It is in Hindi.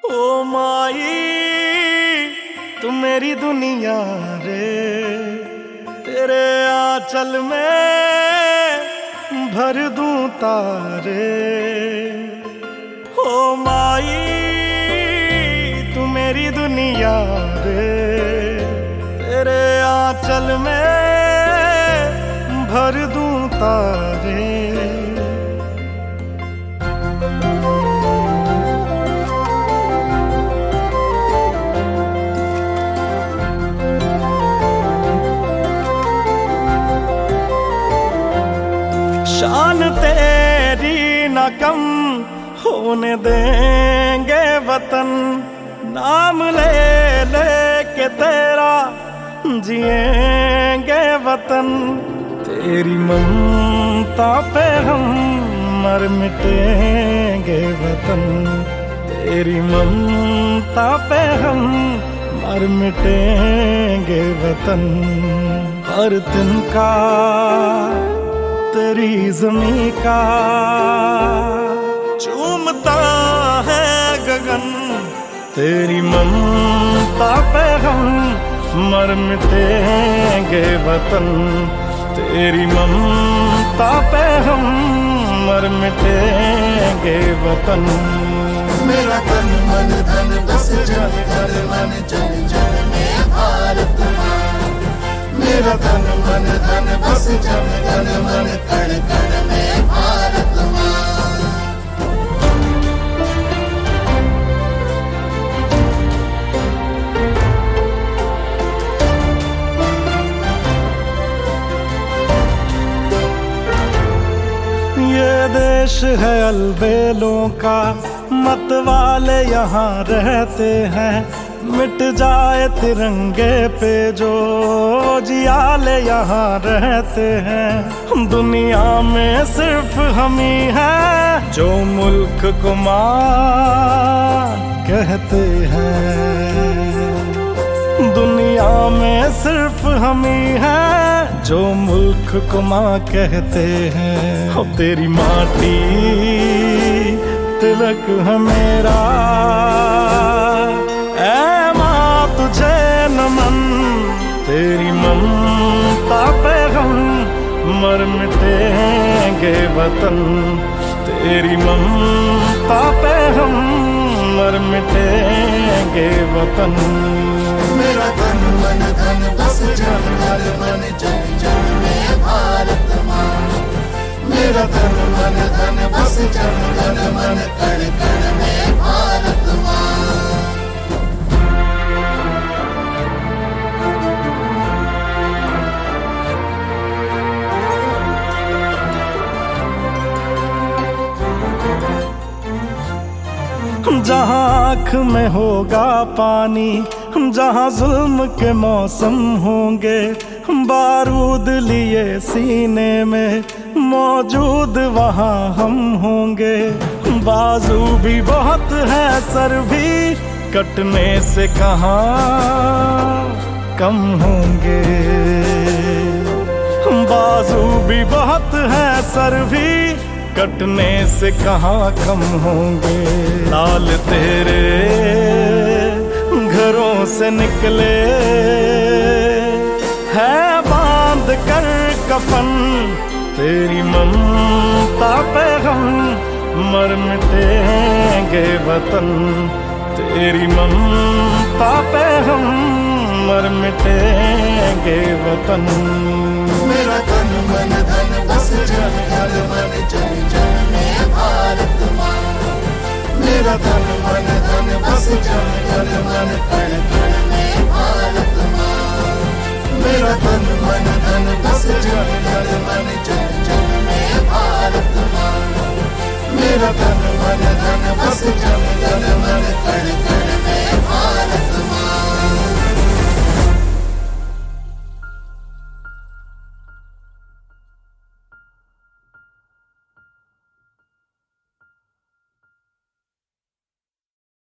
ओ माई तू मेरी दुनिया रे, तेरे आंचल में भर दूं तारे। ओ माई तू मेरी दुनिया रे, तेरे आंचल में भर दूं तारे। शान तेरी न कम होने देंगे वतन, नाम ले ले के तेरा जिएंगे वतन। तेरी ममता पे हम मर मिटेंगे वतन, तेरी ममता पे हम मर मिटेंगे वतन। हर तिनका तेरी ज़मीं का चूमता है गगन, तेरी ममता पे हम मर मिटेंगे वतन, तेरी ममता पे हम मर मिटेंगे वतन। मेरा तन मन धन बस जन घर मन जन जन में भारत माँ। मेरा तन मन धन बस जन घन मन कण कण में भारत माँ। ये देश है अलबेलों का, मत वाले यहाँ रहते हैं। मिट जाए तिरंगे पे जो जियाले यहाँ रहते हैं। दुनिया में सिर्फ हम ही हैं जो मुल्क को माँ कहते हैं। दुनिया में सिर्फ हम ही हैं जो मुल्क को माँ कहते हैं। हो तेरी माटी तिलक है मेरा, ऐ माँ तुझे नमन। तेरी ममता पे हम मर मिटेंगे वतन, तेरी ममता पे हम मर मिटेंगे वतन। मेरा तन मन धन बस जन घर मन जन जन में भारत माँ। मेरा तन मन धन बस जन घर मन कण कण में भारत माँ। जहाँ आँख में होगा पानी, जहाँ जुल्म के मौसम होंगे, बारूद लिए सीने में मौजूद वहाँ हम होंगे। बाजू भी बहुत है सर भी कटने से कहाँ कम होंगे। बाजू भी बहुत है सर भी कटने से कहाँ कम होंगे। लाल तेरे घरों से निकले है बांध कर कफन, तेरी ममता पे हम मर मिटेंगे वतन, तेरी ममता पे हम मर मिटेंगे वतन। मेरा तन मन धन बस जन घर मन जन जन में भारत माँ। मेरा तन मन धन बस जन घर मन कण कण में भारत माँ। मेरा तन मन धन बस जन घर मन जन जन में भारत माँ। मेरा तन मन धन बस जन घर मन कण कण